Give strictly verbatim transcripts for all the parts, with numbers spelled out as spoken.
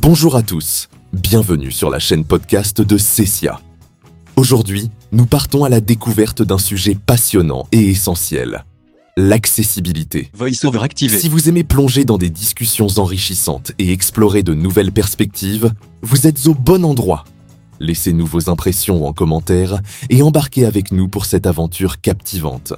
Bonjour à tous, bienvenue sur la chaîne podcast de Cecia. Aujourd'hui, nous partons à la découverte d'un sujet passionnant et essentiel, l'accessibilité. VoiceOver activé. Si vous aimez plonger dans des discussions enrichissantes et explorer de nouvelles perspectives, vous êtes au bon endroit. Laissez-nous vos impressions en commentaire et embarquez avec nous pour cette aventure captivante.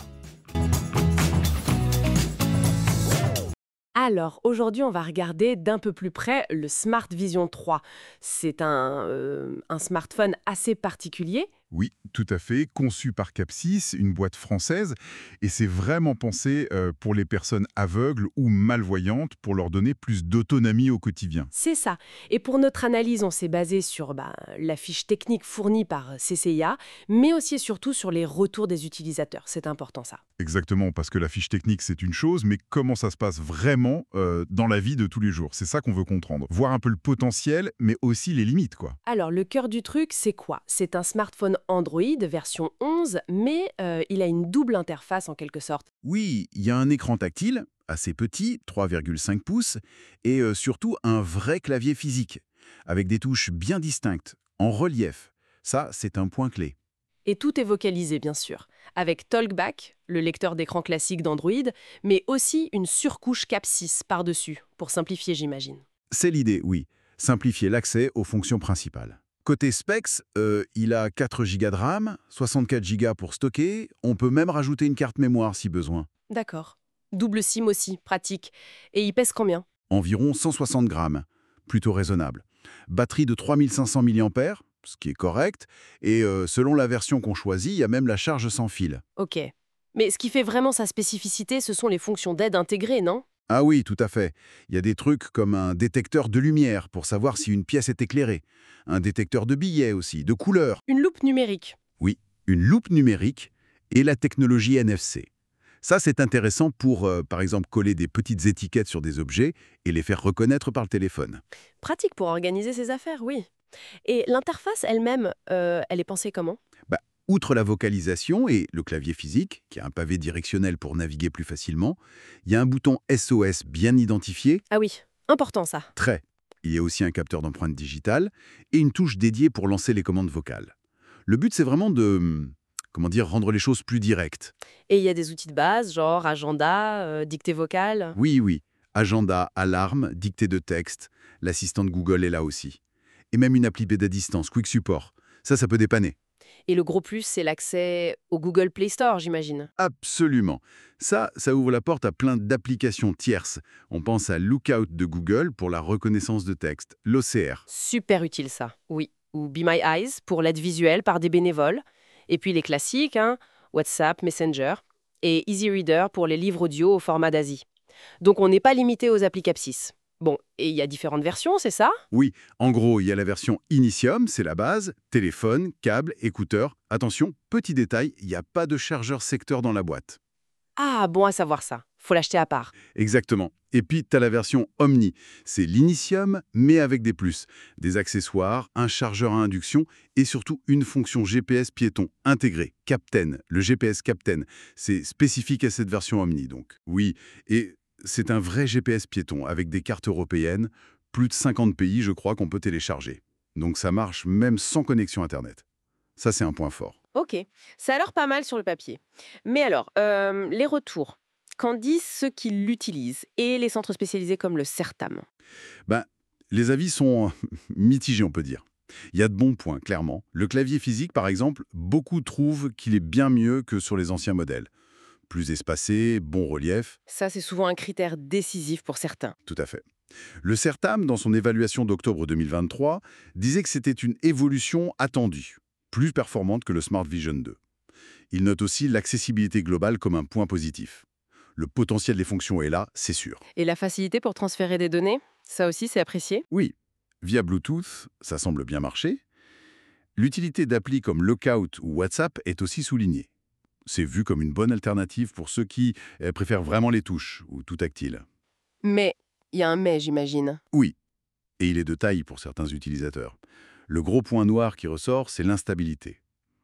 Alors, aujourd'hui, on va regarder d'un peu plus près le Smart Vision trois. C'est un, euh, un smartphone assez particulier. Oui, tout à fait, conçu par Capsys, une boîte française, et c'est vraiment pensé euh, pour les personnes aveugles ou malvoyantes pour leur donner plus d'autonomie au quotidien. C'est ça. Et pour notre analyse, on s'est basé sur bah, la fiche technique fournie par C C I A, mais aussi et surtout sur les retours des utilisateurs. C'est important ça. Exactement, parce que la fiche technique, c'est une chose, mais comment ça se passe vraiment euh, dans la vie de tous les jours? C'est ça qu'on veut comprendre. Voir un peu le potentiel, mais aussi les limites, quoi. Alors, le cœur du truc, c'est quoi? C'est un smartphone Android version onze, mais euh, il a une double interface en quelque sorte. Oui, il y a un écran tactile, assez petit, trois virgule cinq pouces, et euh, surtout un vrai clavier physique, avec des touches bien distinctes, en relief. Ça, c'est un point clé. Et tout est vocalisé, bien sûr, avec TalkBack, le lecteur d'écran classique d'Android, mais aussi une surcouche Capsys par-dessus, pour simplifier, j'imagine. C'est l'idée, oui. Simplifier l'accès aux fonctions principales. Côté specs, euh, il a quatre gigas de RAM, soixante-quatre gigas pour stocker, on peut même rajouter une carte mémoire si besoin. D'accord. Double SIM aussi, pratique. Et il pèse combien? Environ cent soixante grammes, plutôt raisonnable. Batterie de trois mille cinq cents milliampères, ce qui est correct, et euh, selon la version qu'on choisit, il y a même la charge sans fil. Ok. Mais ce qui fait vraiment sa spécificité, ce sont les fonctions d'aide intégrées, non? Ah oui, tout à fait. Il y a des trucs comme un détecteur de lumière pour savoir si une pièce est éclairée, un détecteur de billets aussi, de couleurs. Une loupe numérique. Oui, une loupe numérique et la technologie N F C. Ça, c'est intéressant pour, euh, par exemple, coller des petites étiquettes sur des objets et les faire reconnaître par le téléphone. Pratique pour organiser ses affaires, oui. Et l'interface elle-même, euh, elle est pensée comment? Bah, outre la vocalisation et le clavier physique, qui a un pavé directionnel pour naviguer plus facilement, il y a un bouton S O S bien identifié, Ah oui, important ça. très. Il y a aussi un capteur d'empreinte digitale et une touche dédiée pour lancer les commandes vocales. Le but, c'est vraiment de, hum, comment dire, rendre les choses plus directes. Et il y a des outils de base, genre agenda, euh, dictée vocale. Oui, oui, agenda, alarme, dictée de texte, l'assistante Google est là aussi. Et même une appli d'aide à distance, Quick Support. Ça, ça peut dépanner. Et le gros plus, c'est l'accès au Google Play Store, j'imagine. Absolument. Ça, ça ouvre la porte à plein d'applications tierces. On pense à Lookout de Google pour la reconnaissance de texte, l'O C R. Super utile ça, oui. Ou Be My Eyes pour l'aide visuelle par des bénévoles. Et puis les classiques, hein, WhatsApp, Messenger. Et Easy Reader pour les livres audio au format d'Asie. Donc on n'est pas limité aux applis Capsys. Bon, et il y a différentes versions, c'est ça? Oui, en gros, il y a la version Initium, c'est la base, téléphone, câble, écouteurs. Attention, petit détail, il n'y a pas de chargeur secteur dans la boîte. Ah, bon à savoir ça. Faut l'acheter à part. Exactement. Et puis, tu as la version Omni. C'est l'Initium, mais avec des plus. Des accessoires, un chargeur à induction et surtout une fonction G P S piéton intégrée, Capten, le G P S Capten. C'est spécifique à cette version Omni, donc. Oui, et c'est un vrai G P S piéton avec des cartes européennes, plus de cinquante pays, je crois, qu'on peut télécharger. Donc ça marche même sans connexion Internet. Ça, c'est un point fort. Ok, ça a l'air pas mal sur le papier. Mais alors, euh, les retours. Qu'en disent ceux qui l'utilisent et les centres spécialisés comme le CERTAM? Ben, les avis sont mitigés, on peut dire. Il y a de bons points, clairement. Le clavier physique, par exemple, beaucoup trouvent qu'il est bien mieux que sur les anciens modèles. Plus espacé, bon relief. Ça, c'est souvent un critère décisif pour certains. Tout à fait. Le CERTAM, dans son évaluation d'octobre deux mille vingt-trois, disait que c'était une évolution attendue, plus performante que le Smart Vision deux. Il note aussi l'accessibilité globale comme un point positif. Le potentiel des fonctions est là, c'est sûr. Et la facilité pour transférer des données? Ça aussi, c'est apprécié? Oui, via Bluetooth, ça semble bien marcher. L'utilité d'applis comme Lookout ou WhatsApp est aussi soulignée. C'est vu comme une bonne alternative pour ceux qui eh, préfèrent vraiment les touches ou tout tactile. Mais, il y a un mais, j'imagine. Oui, et il est de taille pour certains utilisateurs. Le gros point noir qui ressort, c'est l'instabilité.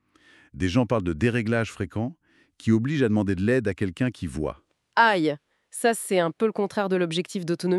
Des gens parlent de déréglages fréquents qui obligent à demander de l'aide à quelqu'un qui voit. Aïe, ça, c'est un peu le contraire de l'objectif d'autonomie, non?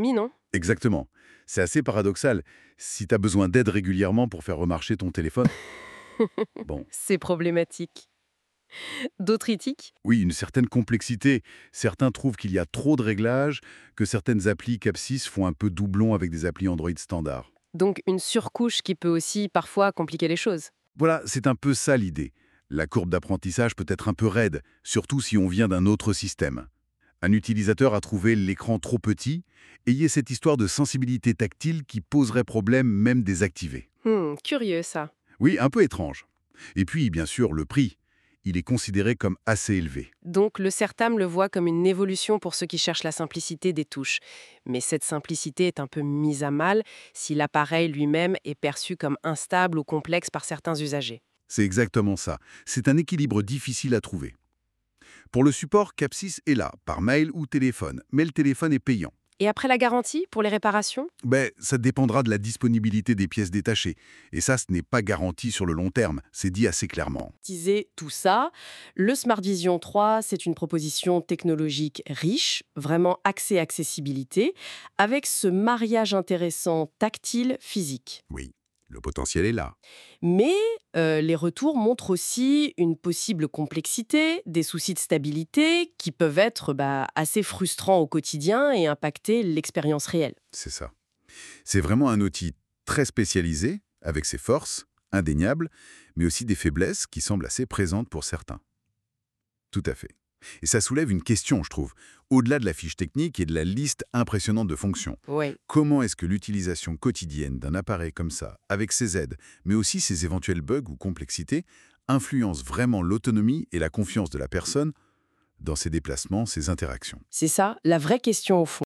Exactement. C'est assez paradoxal. Si tu as besoin d'aide régulièrement pour faire remarcher ton téléphone, bon, C'est problématique. D'autres éthiques? oui, une certaine complexité. Certains trouvent qu'il y a trop de réglages, que certaines applis Capsys font un peu doublon avec des applis Android standard. Donc une surcouche qui peut aussi parfois compliquer les choses. Voilà, c'est un peu ça l'idée. La courbe d'apprentissage peut être un peu raide, surtout si on vient d'un autre système. Un utilisateur a trouvé l'écran trop petit, et il y a cette histoire de sensibilité tactile qui poserait problème même désactivée. Hmm, curieux ça. Oui, un peu étrange. Et puis, bien sûr, le prix. Il est considéré comme assez élevé. Donc le CERTAM le voit comme une évolution pour ceux qui cherchent la simplicité des touches. Mais cette simplicité est un peu mise à mal si l'appareil lui-même est perçu comme instable ou complexe par certains usagers. C'est exactement ça. C'est un équilibre difficile à trouver. Pour le support, Capsys est là, par mail ou téléphone, mais le téléphone est payant. Et après la garantie pour les réparations? Ben, ça dépendra de la disponibilité des pièces détachées. Et ça, ce n'est pas garanti sur le long terme, c'est dit assez clairement. Utiliser tout ça, le Smart Vision trois, c'est une proposition technologique riche, vraiment axée accessibilité, avec ce mariage intéressant tactile-physique. Oui, le potentiel est là. Mais euh, les retours montrent aussi une possible complexité, des soucis de stabilité qui peuvent être bah, assez frustrants au quotidien et impacter l'expérience réelle. C'est ça. C'est vraiment un outil très spécialisé, avec ses forces, indéniables, mais aussi des faiblesses qui semblent assez présentes pour certains. Tout à fait. Et ça soulève une question, je trouve, au-delà de la fiche technique et de la liste impressionnante de fonctions. Oui. Comment est-ce que l'utilisation quotidienne d'un appareil comme ça, avec ses aides, mais aussi ses éventuels bugs ou complexités, influence vraiment l'autonomie et la confiance de la personne dans ses déplacements, ses interactions? C'est ça, la vraie question au fond.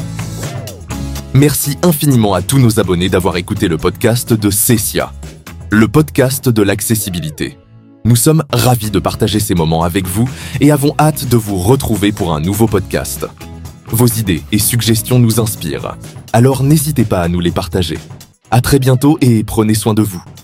Merci infiniment à tous nos abonnés d'avoir écouté le podcast de Cessia, le podcast de l'accessibilité. Nous sommes ravis de partager ces moments avec vous et avons hâte de vous retrouver pour un nouveau podcast. Vos idées et suggestions nous inspirent, alors n'hésitez pas à nous les partager. À très bientôt et prenez soin de vous.